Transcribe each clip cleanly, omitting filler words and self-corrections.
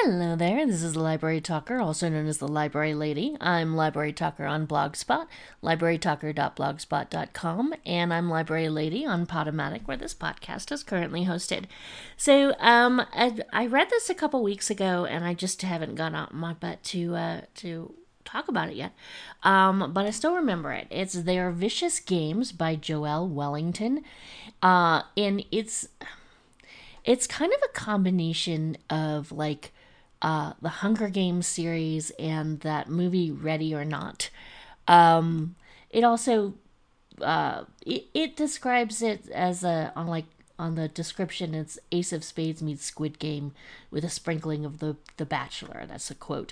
Hello there, this is the Library Talker, also known as the Library Lady. I'm Library Talker on Blogspot, librarytalker.blogspot.com, and I'm Library Lady on Podomatic, where this podcast is currently hosted. So, I read this a couple weeks ago, and I just haven't gone out my butt to talk about it yet. But I still remember it. It's Their Vicious Games by Joelle Wellington. And it's kind of a combination of the Hunger Games series and that movie Ready or Not. It also it describes it as on the description, it's Ace of Spades meets Squid Game with a sprinkling of the Bachelor. That's a quote.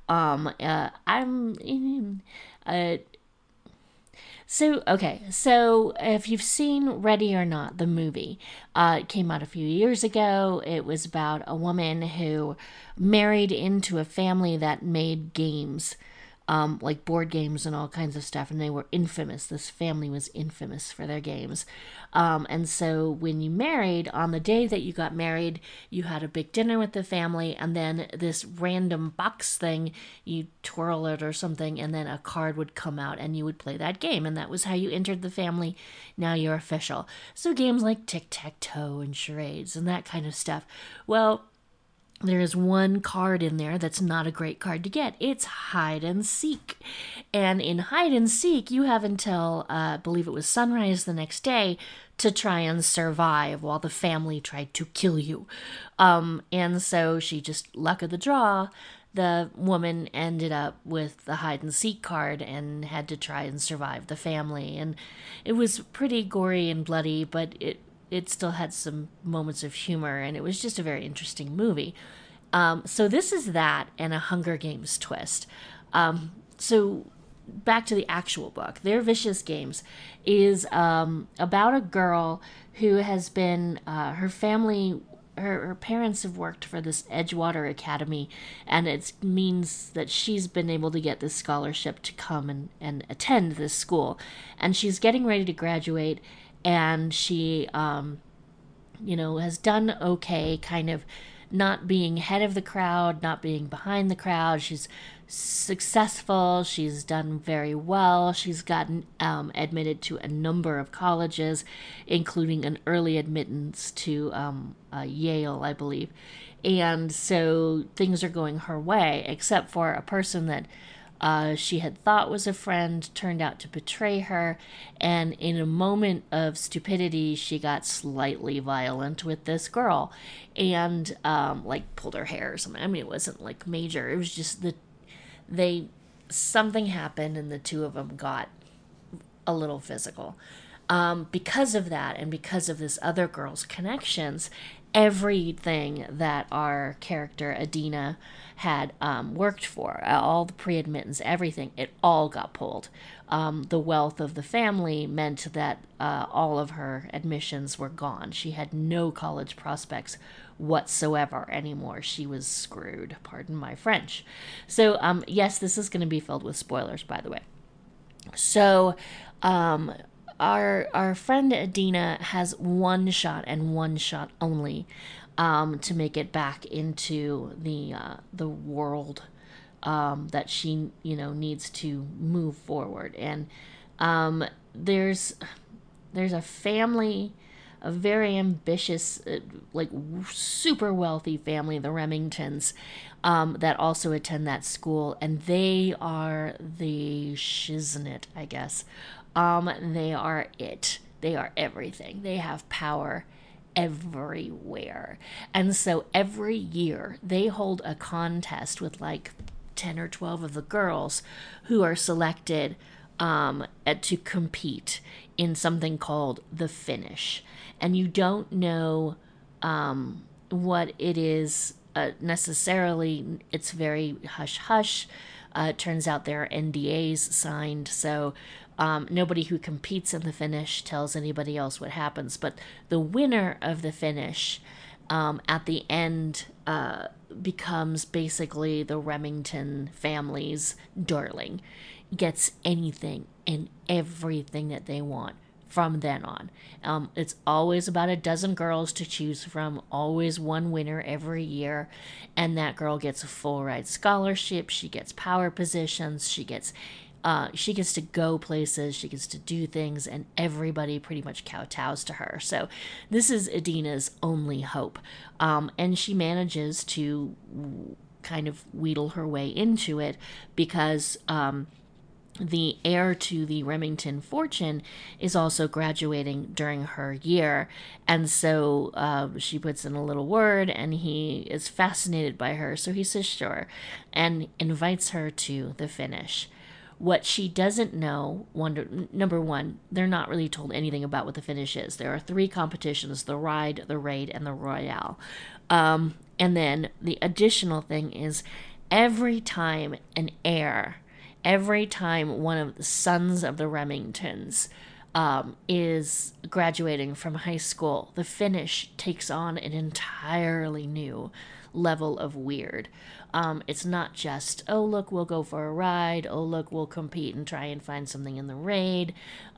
I'm so if you've seen Ready or Not, the movie, it came out a few years ago. It was about a woman who married into a family that made games, like board games and all kinds of stuff, and they were infamous. This family was infamous for their games. And so when you married, on the day that you got married, you had a big dinner with the family, and then this random box thing, you twirl it or something, and then a card would come out, and you would play that game, and that was how you entered the family. Now you're official. So games like tic-tac-toe and charades and that kind of stuff. Well, there is one card in there that's not a great card to get. It's hide and seek. And in hide and seek, you have until, I believe it was sunrise the next day, to try and survive while the family tried to kill you. And so she just, luck of the draw, the woman ended up with the hide and seek card and had to try and survive the family. And it was pretty gory and bloody, but it still had some moments of humor, and it was just a very interesting movie. So this is that and a Hunger Games twist. So back to the actual book. Their Vicious Games is about a girl who has been, her family, her parents have worked for this Edgewater Academy, and it means that she's been able to get this scholarship to come and attend this school. And she's getting ready to graduate, and she, has done okay, kind of not being head of the crowd, not being behind the crowd. She's successful. She's done very well. She's gotten admitted to a number of colleges, including an early admittance to Yale, I believe. And so things are going her way, except for a person that she had thought was a friend turned out to betray her, and in a moment of stupidity, she got slightly violent with this girl, and pulled her hair or something. I mean, it wasn't like major. It was just something happened, and the two of them got a little physical. Because of that, and because of this other girl's connections, everything that our character Adina had worked for, all the pre-admittance, everything, it all got pulled. The wealth of the family meant that all of her admissions were gone. She had no college prospects whatsoever anymore. She was screwed, pardon my French. So yes, this is going to be filled with spoilers, by the way. So our friend Adina has one shot and one shot only to make it back into the world that she needs to move forward. And there's a family, a very ambitious, super wealthy family, the Remingtons, that also attend that school, and they are the shiznit, I guess. They are it. They are everything. They have power everywhere. And so every year they hold a contest with 10 or 12 of the girls who are selected to compete in something called the finish. And you don't know what it is necessarily. It's very hush-hush. It turns out there are NDAs signed, so nobody who competes in the finish tells anybody else what happens. But the winner of the finish at the end becomes basically the Remington family's darling, gets anything and everything that they want from then on. It's always about a dozen girls to choose from, always one winner every year, and that girl gets a full ride scholarship. She gets power positions. She gets to go places, she gets to do things, and everybody pretty much kowtows to her. So this is Adina's only hope. And she manages to kind of wheedle her way into it because the heir to the Remington fortune is also graduating during her year. And so she puts in a little word, and he is fascinated by her. So he says sure and invites her to the finish. What she doesn't know, number one, they're not really told anything about what the finish is. There are 3 competitions: the ride, the raid, and the royale. And then the additional thing is every time every time one of the sons of the Remingtons is graduating from high school, the finish takes on an entirely new level of weird. It's not just, oh, look, we'll go for a ride. Oh, look, we'll compete and try and find something in the raid.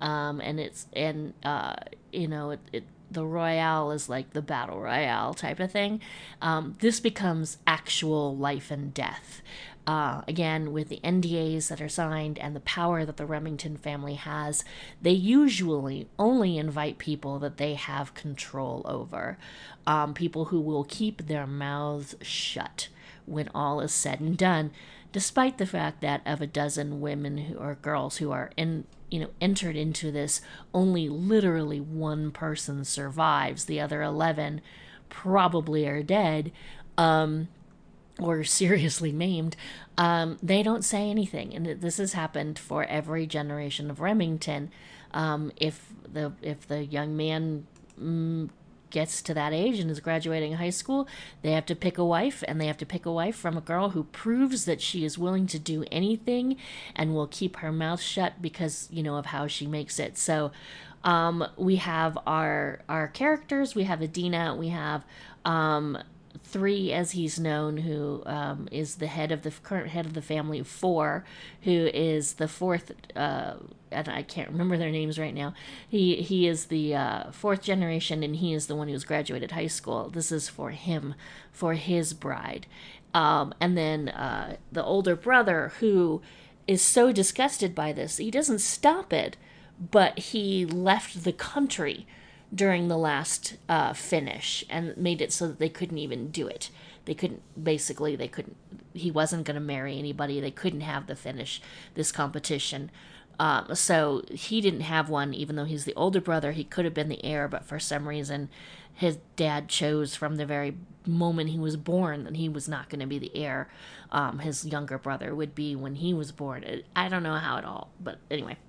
The Royale is like the Battle Royale type of thing. This becomes actual life and death. Again, with the NDAs that are signed and the power that the Remington family has, they usually only invite people that they have control over. People who will keep their mouths shut when all is said and done, despite the fact that of a dozen women or girls who are entered into this, only literally one person survives. The other 11 probably are dead. Or seriously maimed. They don't say anything, and this has happened for every generation of Remington. If the young man gets to that age and is graduating high school, they have to pick a wife, and they have to pick a wife from a girl who proves that she is willing to do anything and will keep her mouth shut because of how she makes it. So we have our characters. We have Adina. We have 3, as he's known, who is the current head of the family. 4, who is the 4th, and I can't remember their names right now. He is the 4th generation, and he is the one who's graduated high school. This is for him, for his bride. And then the older brother, who is so disgusted by this, he doesn't stop it, but he left the country during the last finish and made it so that they couldn't even do it. He wasn't going to marry anybody. They couldn't have the finish, this competition. So he didn't have one, even though he's the older brother. He could have been the heir, but for some reason his dad chose from the very moment he was born that he was not going to be the heir. His younger brother would be when he was born. I don't know how it all, but anyway.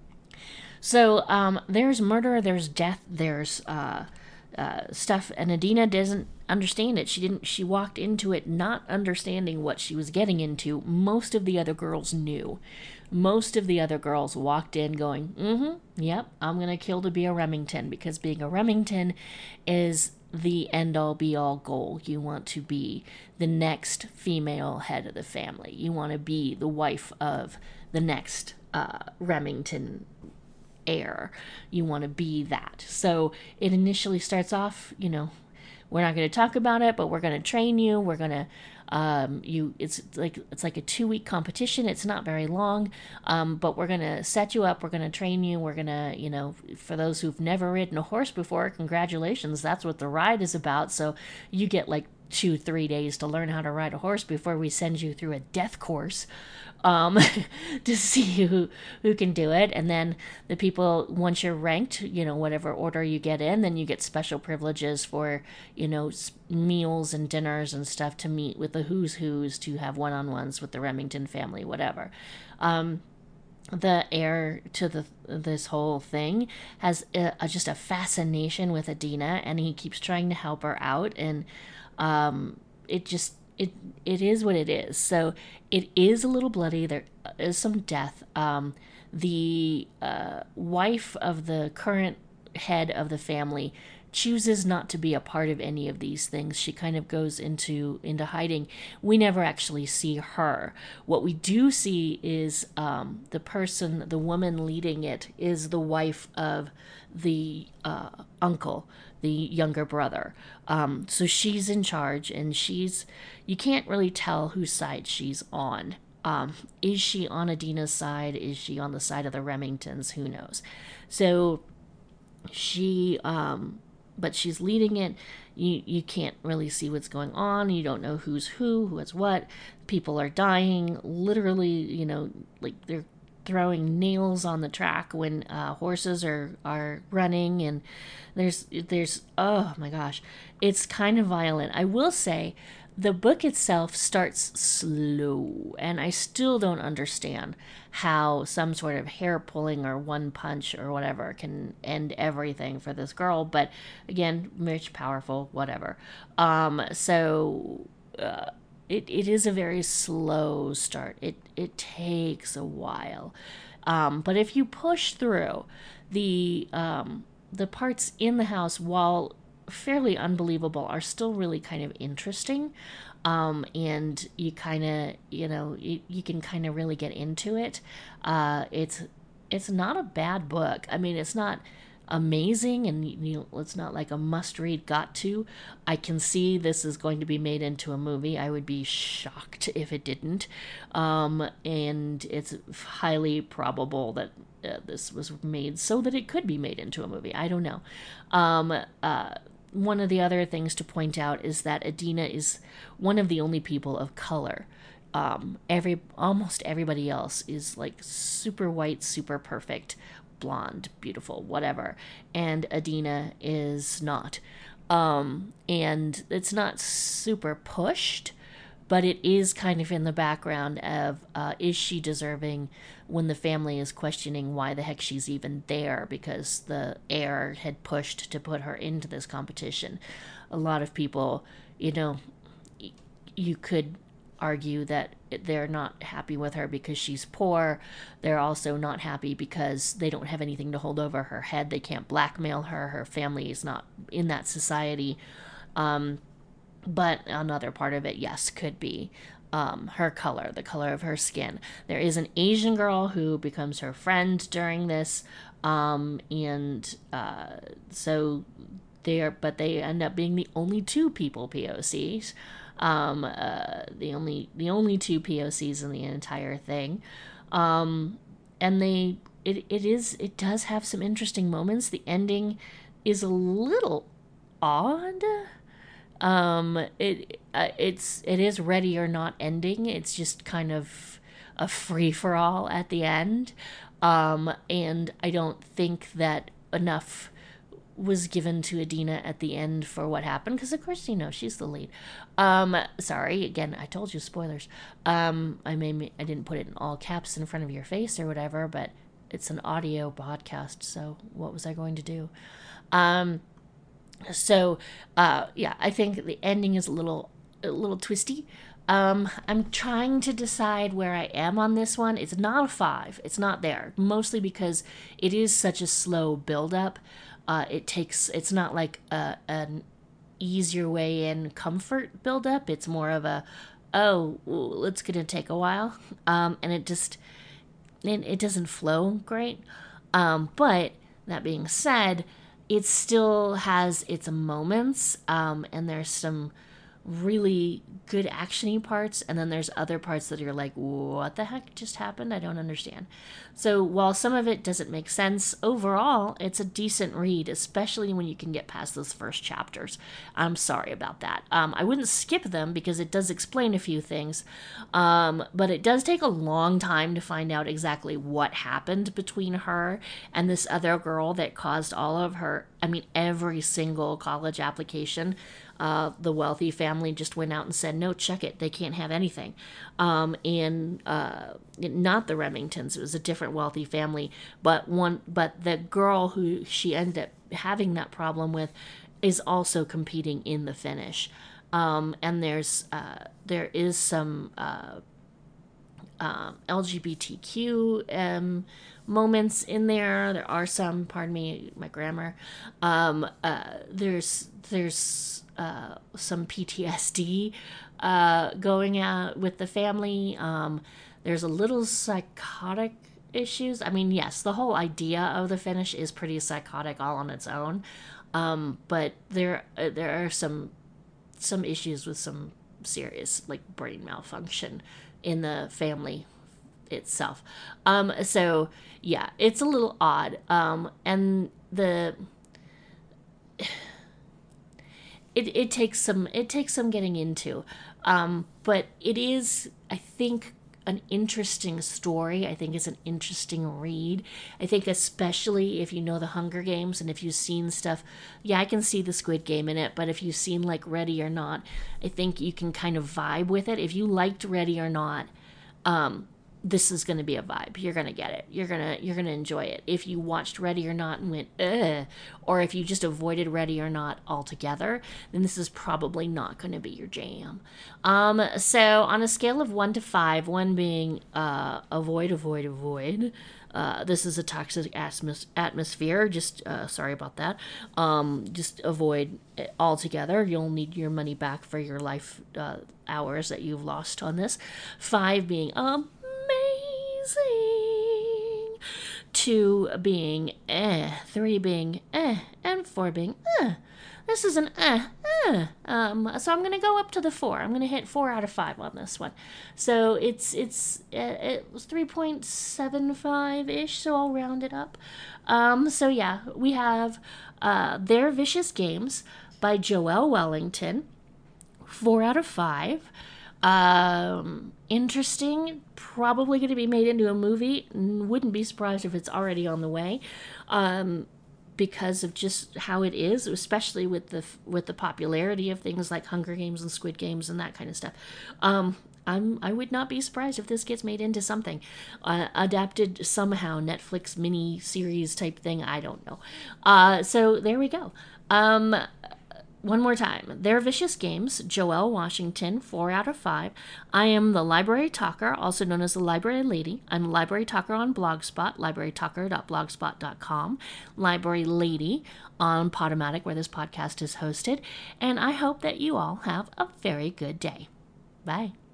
So there's murder, there's death, there's stuff, and Adina doesn't understand it. She walked into it not understanding what she was getting into. Most of the other girls knew. Most of the other girls walked in going, yep, I'm going to kill to be a Remington, because being a Remington is the end-all be-all goal. You want to be the next female head of the family. You want to be the wife of the next Remington heir. You want to be that. So it initially starts off, we're not going to talk about it, but we're going to train you. We're going to it's like a 2-week competition. It's not very long, but we're going to set you up. We're going to train you. We're going to, for those who've never ridden a horse before, congratulations. That's what the ride is about. So you get like 2-3 days to learn how to ride a horse before we send you through a death course to see who can do it. And then the people, once you're ranked, whatever order you get in, then you get special privileges for, meals and dinners and stuff to meet with the who's to have one-on-ones with the Remington family, whatever. The heir to this whole thing has just a fascination with Adina, and he keeps trying to help her out, and it is what it is. So it is a little bloody. There is some death. The wife of the current head of the family chooses not to be a part of any of these things. She kind of goes into hiding. We never actually see her. What we do see is the woman leading it is the wife of the uncle, the younger brother. So she's in charge, and you can't really tell whose side she's on. Is she on Adina's side? Is she on the side of the Remingtons? Who knows? So but she's leading it. You can't really see what's going on. You don't know who's who is what. People are dying. Literally, like they're throwing nails on the track when horses are running, and there's oh my gosh, it's kind of violent. I will say the book itself starts slow, and I still don't understand how some sort of hair pulling or one punch or whatever can end everything for this girl. But again, rich, powerful, whatever. It is a very slow start. It takes a while, but if you push through the parts in the house, while fairly unbelievable, are still really kind of interesting. And you kind of, you can kind of really get into it. It's not a bad book. I mean, it's not amazing, and it's not like a must read. Got to. I can see this is going to be made into a movie. I would be shocked if it didn't. And it's highly probable that this was made so that it could be made into a movie. I don't know. One of the other things to point out is that Adina is one of the only people of color. Almost everybody else is like super white, super perfect, blonde, beautiful, whatever, and Adina is not. And it's not super pushed, but it is kind of in the background of is she deserving, when the family is questioning why the heck she's even there, because the heir had pushed to put her into this competition. A lot of people, you could argue that they're not happy with her because she's poor. They're also not happy because they don't have anything to hold over her head. They can't blackmail her. Her family is not in that society. But another part of it, yes, could be her color, the color of her skin. There is an Asian girl who becomes her friend during this, so they end up being the only two people POCs, the only two POCs in the entire thing, and it does have some interesting moments. The ending is a little odd. It is ready or not ending. It's just kind of a free for all at the end. And I don't think that enough was given to Adina at the end for what happened, because of course she's the lead. Sorry again, I told you spoilers. I didn't put it in all caps in front of your face or whatever, but it's an audio podcast, so what was I going to do? I think the ending is a little twisty. I'm trying to decide where I am on this one. It's not a 5. It's not there. Mostly because it is such a slow build-up. It's not like an easier way in comfort build-up. It's more of a, it's going to take a while. And it doesn't flow great. But that being said, it still has its moments, and there's some really good actiony parts, and then there's other parts that you're like, what the heck just happened? I don't understand. So while some of it doesn't make sense, overall it's a decent read, especially when you can get past those first chapters. I'm sorry about that. I wouldn't skip them because it does explain a few things, but it does take a long time to find out exactly what happened between her and this other girl that caused all of her, every single college application. The wealthy family just went out and said, no, check it. They can't have anything. Not the Remingtons. It was a different wealthy family. But the girl who she ended up having that problem with is also competing in the finish. And there is some LGBTQ moments in there. There are some, pardon me, my grammar. There's some PTSD going out with the family. There's a little psychotic issues. I mean, yes, the whole idea of the finish is pretty psychotic all on its own. But there are some issues with some serious like brain malfunction in the family itself. So yeah, it's a little odd. And it takes some getting into. But it is, I think, an interesting story. I think it's an interesting read. I think especially if you know the Hunger Games and if you've seen stuff, yeah, I can see the Squid Game in it, but if you've seen like Ready or Not, I think you can kind of vibe with it. If you liked Ready or Not, this is going to be a vibe. You're going to get it. You're going to enjoy it. If you watched Ready or Not and went, ugh, or if you just avoided Ready or Not altogether, then this is probably not going to be your jam. So on a scale of 1 to 5, 1 being avoid, this is a toxic atmosphere. Just sorry about that. Just avoid it altogether. You'll need your money back for your life hours that you've lost on this. 5 being amazing. 2 being 3 being and 4 being This is an So I'm gonna go up to the 4. I'm gonna hit 4 out of 5 on this one. So it was 3.75 ish. So I'll round it up. So yeah, we have Their Vicious Games by Joelle Wellington. 4 out of 5. Interesting. Probably going to be made into a movie. Wouldn't be surprised if it's already on the way. Because of just how it is, especially with the popularity of things like Hunger Games and Squid Games and that kind of stuff. I would not be surprised if this gets made into something adapted somehow, Netflix mini series type thing. I don't know. So there we go. One more time. Their Vicious Games, Joelle Washington, 4 out of 5. I am the Library Talker, also known as the Library Lady. I'm Library Talker on Blogspot, librarytalker.blogspot.com, Library Lady on Podomatic, where this podcast is hosted. And I hope that you all have a very good day. Bye.